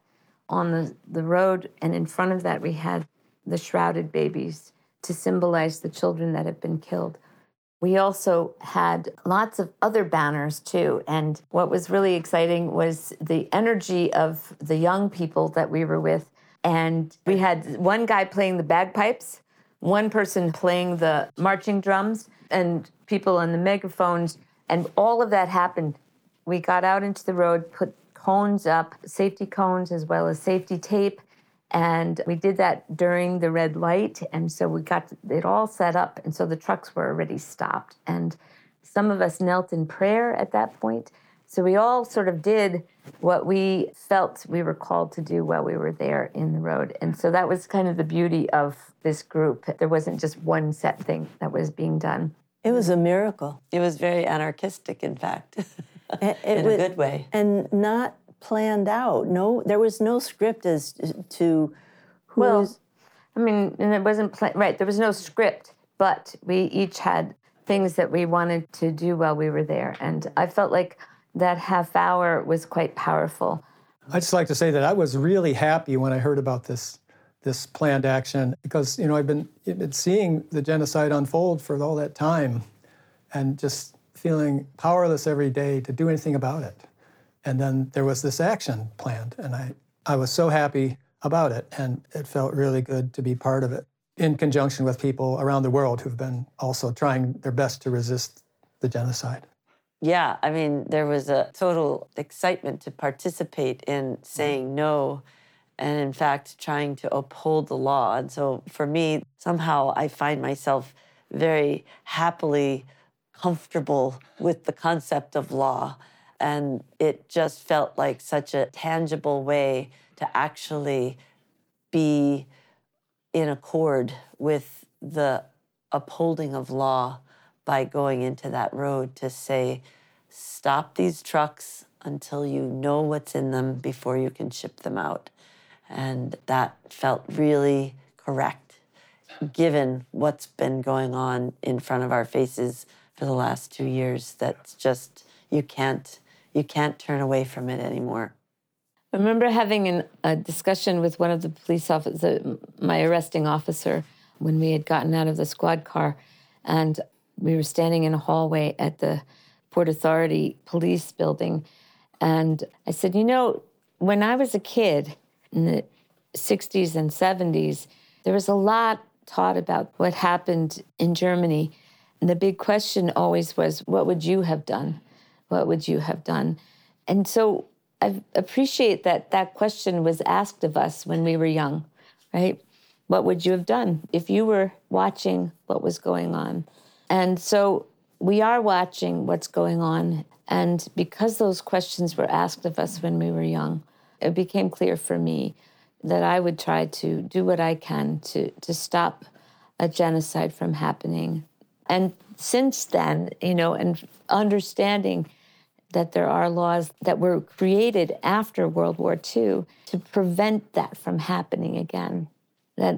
S8: on the road, and in front of that we had the shrouded babies to symbolize the children that have been killed. We also had lots of other banners too, and what was really exciting was the energy of the young people that we were with. And we had one guy playing the bagpipes, one person playing the marching drums, and people on the megaphones, and all of that happened. We got out into the road, put cones up, safety cones as well as safety tape, and we did that during the red light, and so we got it all set up, and so the trucks were already stopped. And some of us knelt in prayer at that point. So we all sort of did what we felt we were called to do while we were there in the road. And so that was kind of the beauty of this group. There wasn't just one set thing that was being done.
S9: It was a miracle.
S7: It was very anarchistic, in fact, in a good way.
S9: And not planned out. No, there was no script as to who was...
S8: and it wasn't right. There was no script, but we each had things that we wanted to do while we were there. And I felt like that half hour was quite powerful.
S5: I'd just like to say that I was really happy when I heard about this planned action because, I've been seeing the genocide unfold for all that time and just feeling powerless every day to do anything about it. And then there was this action planned, and I was so happy about it, and it felt really good to be part of it in conjunction with people around the world who've been also trying their best to resist the genocide.
S7: Yeah, there was a total excitement to participate in saying no and, in fact, trying to uphold the law. And so for me, somehow I find myself very happily comfortable with the concept of law. And it just felt like such a tangible way to actually be in accord with the upholding of law by going into that road to say, stop these trucks until you know what's in them before you can ship them out. And that felt really correct, given what's been going on in front of our faces for the last 2 years. That's just, you can't turn away from it anymore.
S8: I remember having a discussion with one of the police officers, my arresting officer, when we had gotten out of the squad car, and we were standing in a hallway at the Port Authority police building. And I said, when I was a kid in the 60s and 70s, there was a lot taught about what happened in Germany. And the big question always was, what would you have done? What would you have done? And so I appreciate that question was asked of us when we were young, right? What would you have done if you were watching what was going on? And so we are watching what's going on. And because those questions were asked of us when we were young, it became clear for me that I would try to do what I can to stop a genocide from happening. And since then, and understanding that there are laws that were created after World War II to prevent that from happening again, that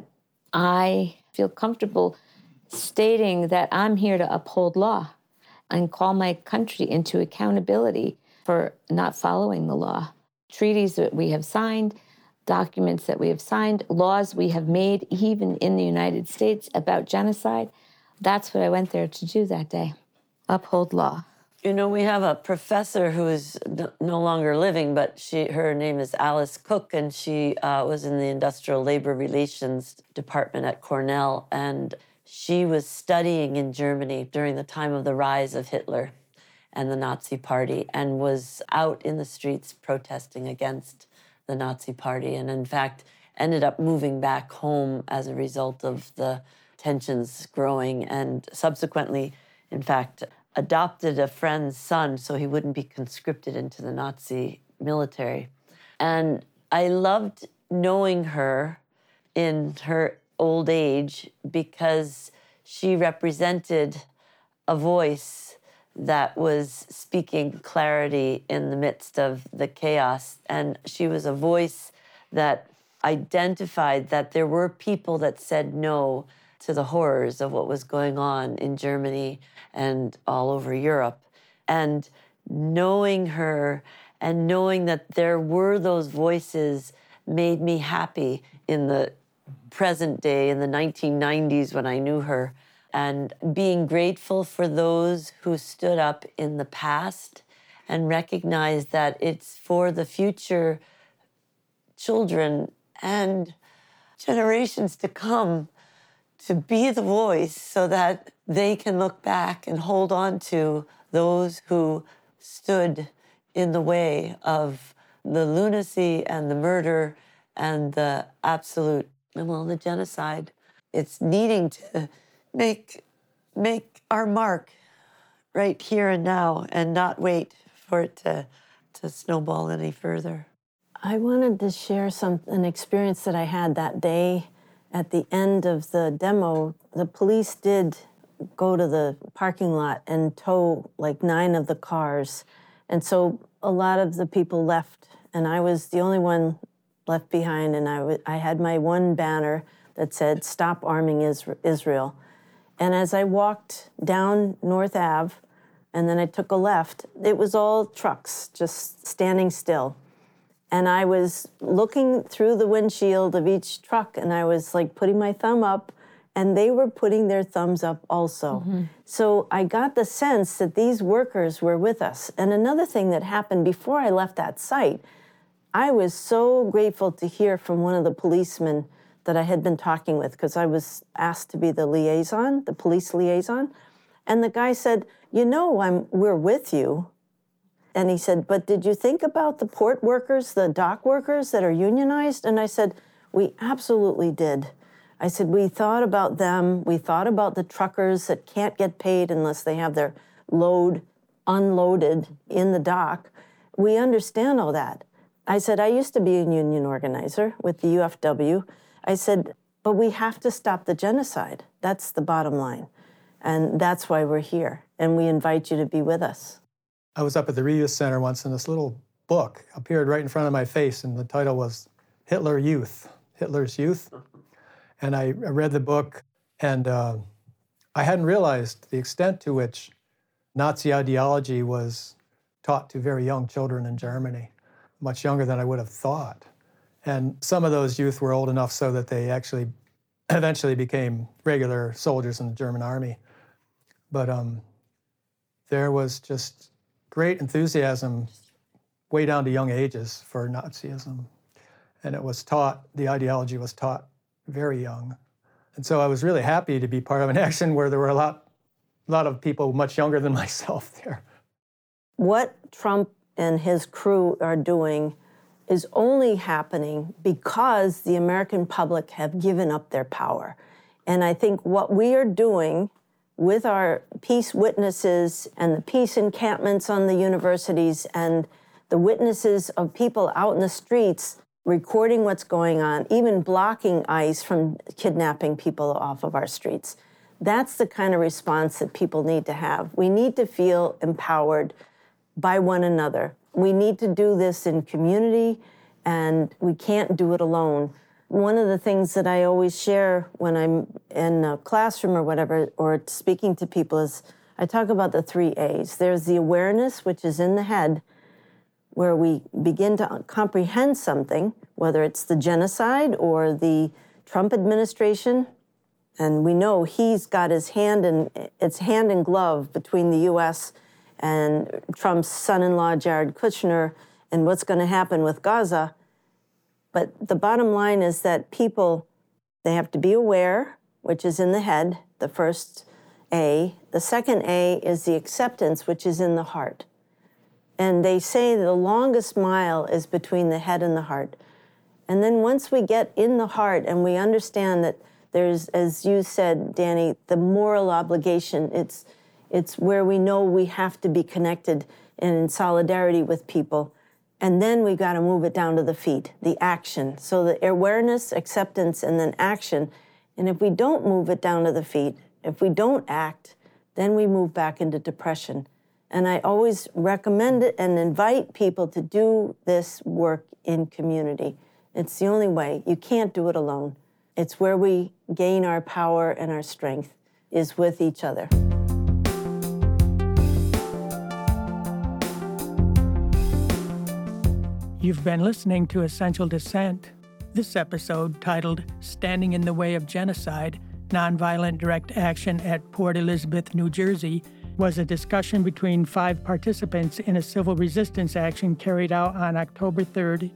S8: I feel comfortable stating that I'm here to uphold law and call my country into accountability for not following the law. Treaties that we have signed, documents that we have signed, laws we have made, even in the United States, about genocide. That's what I went there to do that day, uphold law.
S7: We have a professor who is no longer living, but her name is Alice Cook, and she was in the Industrial Labor Relations Department at Cornell, and she was studying in Germany during the time of the rise of Hitler and the Nazi Party, and was out in the streets protesting against the Nazi Party, and in fact ended up moving back home as a result of the tensions growing, and subsequently, in fact, adopted a friend's son so he wouldn't be conscripted into the Nazi military. And I loved knowing her in her old age because she represented a voice that was speaking clarity in the midst of the chaos. And she was a voice that identified that there were people that said no to the horrors of what was going on in Germany and all over Europe. And knowing her and knowing that there were those voices made me happy in the present day, in the 1990s when I knew her, and being grateful for those who stood up in the past and recognized that it's for the future children and generations to come to be the voice so that they can look back and hold on to those who stood in the way of the lunacy and the murder and the absolute, the genocide. It's needing to make our mark right here and now and not wait for it to snowball any further.
S9: I wanted to share an experience that I had that day. At the end of the demo, the police did go to the parking lot and tow like 9 of the cars. And so a lot of the people left, and I was the only one left behind, and I had my one banner that said, "Stop arming Israel." And as I walked down North Ave, and then I took a left, it was all trucks just standing still. And I was looking through the windshield of each truck, and I was like putting my thumb up, and they were putting their thumbs up also. Mm-hmm. So I got the sense that these workers were with us. And another thing that happened before I left that site, I was so grateful to hear from one of the policemen that I had been talking with, because I was asked to be the liaison, the police liaison. And the guy said, we're with you. And he said, but did you think about the port workers, the dock workers that are unionized? And I said, we absolutely did. I said, we thought about them. We thought about the truckers that can't get paid unless they have their load unloaded in the dock. We understand all that. I said, I used to be a union organizer with the UFW. I said, but we have to stop the genocide. That's the bottom line. And that's why we're here. And we invite you to be with us.
S5: I was up at the Reavis Center once, and this little book appeared right in front of my face, and the title was Hitler's Youth. And I read the book, and I hadn't realized the extent to which Nazi ideology was taught to very young children in Germany, much younger than I would have thought. And some of those youth were old enough so that they actually eventually became regular soldiers in the German army. But there was just great enthusiasm way down to young ages for Nazism. And the ideology was taught very young. And so I was really happy to be part of an action where there were a lot of people much younger than myself there.
S9: What Trump and his crew are doing is only happening because the American public have given up their power. And I think what we are doing with our peace witnesses and the peace encampments on the universities and the witnesses of people out in the streets recording what's going on, even blocking ICE from kidnapping people off of our streets. That's the kind of response that people need to have. We need to feel empowered by one another. We need to do this in community, and we can't do it alone. One of the things that I always share when I'm in a classroom or whatever, or speaking to people, is I talk about the 3 A's. There's the awareness, which is in the head, where we begin to comprehend something, whether it's the genocide or the Trump administration. And we know he's got it's hand in glove between the U.S. and Trump's son-in-law, Jared Kushner, and what's going to happen with Gaza. But the bottom line is that people, they have to be aware, which is in the head, the first A. The second A is the acceptance, which is in the heart. And they say the longest mile is between the head and the heart. And then once we get in the heart and we understand that there's, as you said, Danny, the moral obligation, it's where we know we have to be connected and in solidarity with people. And then we got to move it down to the feet, the action. So the awareness, acceptance, and then action. And if we don't move it down to the feet, if we don't act, then we move back into depression. And I always recommend it and invite people to do this work in community. It's the only way. You can't do it alone. It's where we gain our power and our strength, is with each other.
S1: You've been listening to Essential Dissent. This episode, titled Standing in the Way of Genocide, Nonviolent Direct Action at Port Elizabeth, New Jersey, was a discussion between 5 participants in a civil resistance action carried out on October 3,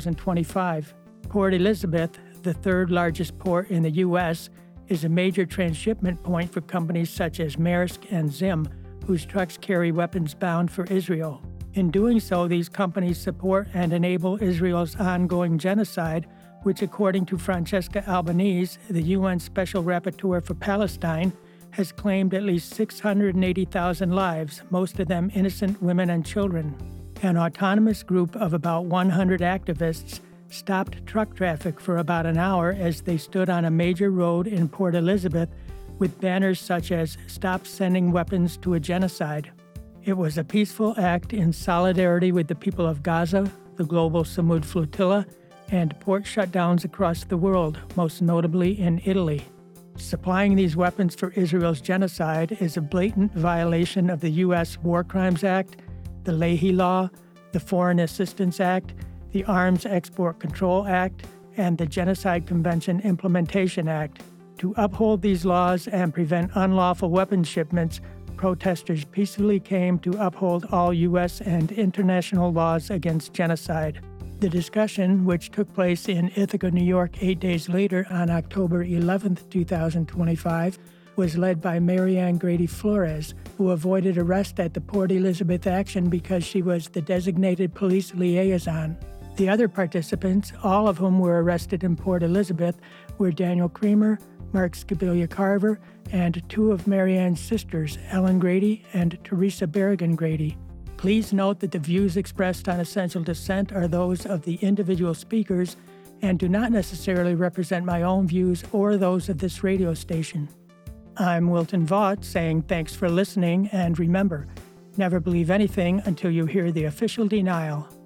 S1: 2025. Port Elizabeth, the 3rd largest port in the U.S., is a major transshipment point for companies such as Maersk and Zim, whose trucks carry weapons bound for Israel. In doing so, these companies support and enable Israel's ongoing genocide, which, according to Francesca Albanese, the UN Special Rapporteur for Palestine, has claimed at least 680,000 lives, most of them innocent women and children. An autonomous group of about 100 activists stopped truck traffic for about an hour as they stood on a major road in Port Elizabeth with banners such as "Stop Sending Weapons to a Genocide." It was a peaceful act in solidarity with the people of Gaza, the global Samud flotilla, and port shutdowns across the world, most notably in Italy. Supplying these weapons for Israel's genocide is a blatant violation of the U.S. War Crimes Act, the Leahy Law, the Foreign Assistance Act, the Arms Export Control Act, and the Genocide Convention Implementation Act. To uphold these laws and prevent unlawful weapons shipments, protesters peacefully came to uphold all U.S. and international laws against genocide. The discussion, which took place in Ithaca, New York 8 days later on October 11, 2025, was led by Marianne Grady Flores, who avoided arrest at the Port Elizabeth action because she was the designated police liaison. The other participants, all of whom were arrested in Port Elizabeth, were Daniel Creamer, Mark Scabilia-Carver, and 2 of Marianne's sisters, Ellen Grady and Teresa Berrigan Grady. Please note that the views expressed on Essential Dissent are those of the individual speakers and do not necessarily represent my own views or those of this radio station. I'm Wilton Vaught saying thanks for listening, and remember, never believe anything until you hear the official denial.